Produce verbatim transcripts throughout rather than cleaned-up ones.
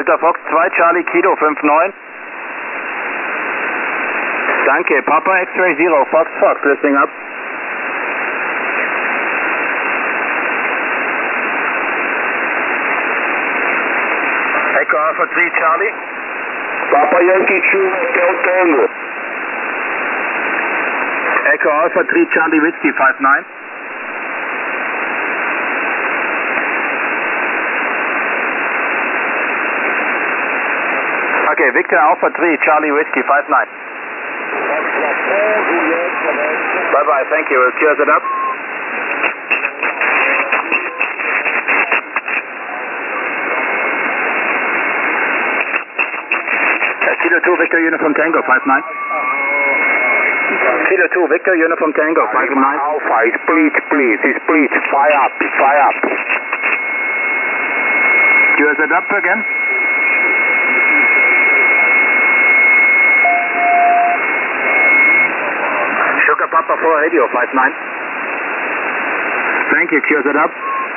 Delta Fox zwei Charlie Kilo fünf neun. Danke, Papa X-Ray Zero Fox Fox, listening up. Echo Alpha three Charlie. Papa Yankee two Hotel Tango. Echo Alpha three Charlie Whiskey five nine. Okay, Victor Alpha three Charlie Whiskey five nine. Bye bye, thank you. We'll cure it up. Kilo two Victor Uniform Tango five nine. Kilo two Victor Uniform Tango five nine. Alpha, it's split, please, it's split. Fire up, fire up. Cure it up again. Sugar Papa four Radio five nine. Thank you, cure it up.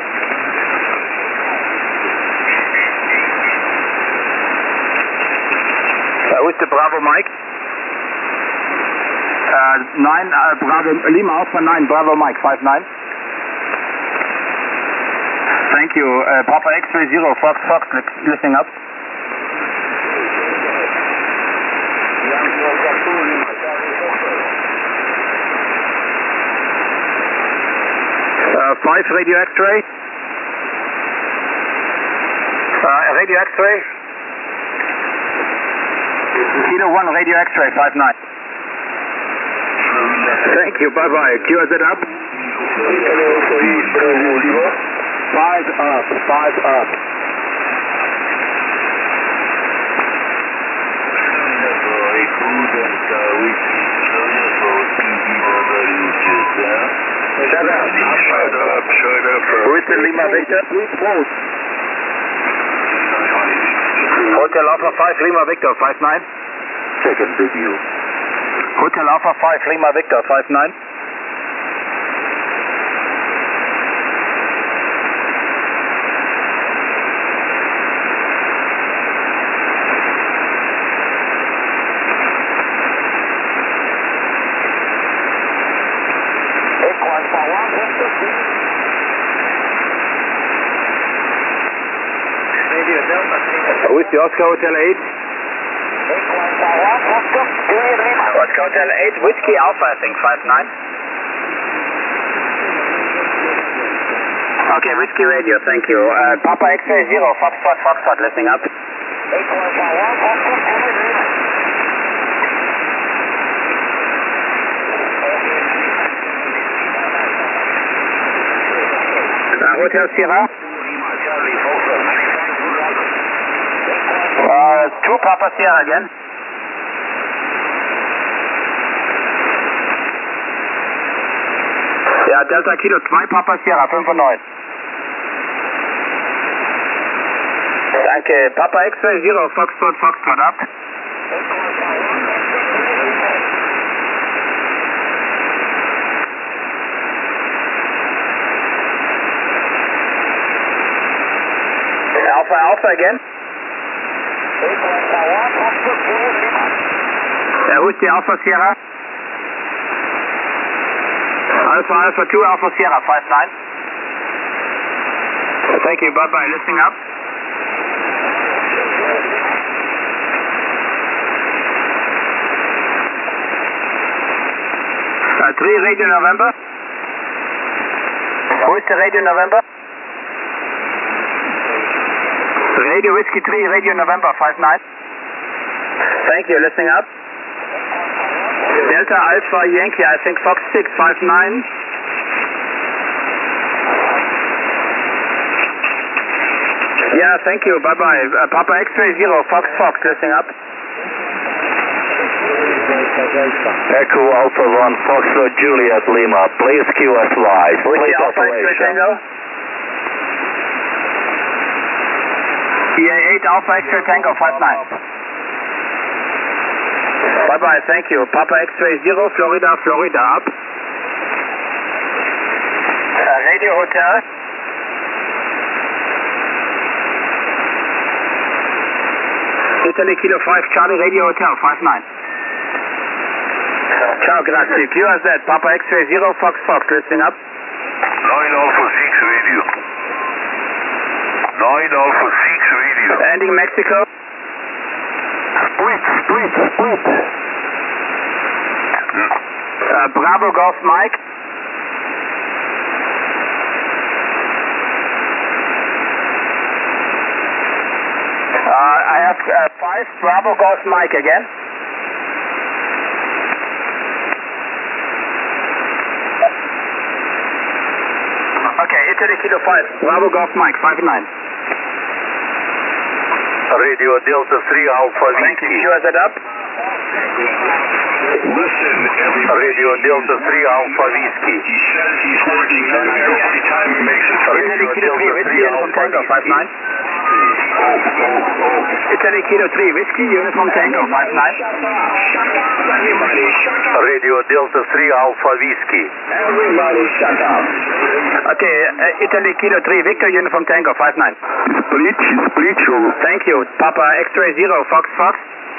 Uh, who's the Bravo Mike? Uh, nine, uh, Bravo, Lima Alpha nine, Bravo Mike five nine. Thank you, uh, Papa X-Ray Zero Fox Fox, listening up. Uh, five Radio X-Ray. Uh, Radio X-Ray. Kilo one Radio X-Ray five nine. Thank you, bye bye. Cure it up. Five up, five up. Shut up. Shut up, shut up. Who is the Lima Victor? Hotel Alpha five Lima Victor five nine. Second video. Hotel Alpha five Lima Victor five nine. Who is the Oscar Hotel eight? Oscar Hotel eight, Whiskey Alpha, I think, five nine. Okay, Whiskey Radio, thank you. Uh, Papa X-Ray Zero, Foxtrot, Foxtrot, listening up. Uh, Hotel Sierra. Uh, two Papa Sierra again. Ja, Delta Kilo zwei Papa Sierra fünf neun. Danke, Papa X-Ray Zero, Foxtrot, Foxtrot ab. Alpha, Alpha again. Yeah, who's the Alpha Sierra? Alpha Alpha two Alpha Sierra five nine. Thank you, bye bye, listening up. Uh, three Radio November. Who is the Radio November? Radio Whiskey three Radio November five nine. Thank you, listening up. Delta Alpha Yankee, I think Fox six five nine. Yeah, thank you, bye bye. Uh, Papa X-Ray Zero, Fox Fox, listening up. Echo Alpha one, Foxtrot Juliet Lima, please Q S Y. Whiskey Alpha X-Ray Tango. E A eight Alpha X-Ray Tango five nine. Bye bye, thank you. Papa X-Ray Zero, Florida, Florida up. Uh, Radio Hotel. Italy Kilo five, Charlie Radio Hotel, five nine. Ciao, grazie. Q R Z, Papa X-Ray zero, Fox Fox, listening up. nine Alpha six Radio. nine Alpha six Radio. Ending Mexico. Split, split, split. Uh, Bravo Golf Mike. Uh, I have uh, five Bravo Golf Mike again. Okay, Italy Kilo five, Bravo Golf Mike, five nine. Radio Delta three Alpha Thank you. Whiskey. Q R Z up. Listen, Radio Delta three Alpha Whiskey. He says he's working on the early time Mexico. Italy Kilo three, Whiskey, Uniform Tango, five nine. Italy Kilo three, Whiskey, Uniform Tango, five nine. Everybody shut up. Radio Delta three Alpha Whiskey. Everybody shut up. Okay, uh, Italy Kilo three, Victor, Uniform Tango, five nine. Split, split you. Thank you. Papa X-Ray zero, Fox Fox.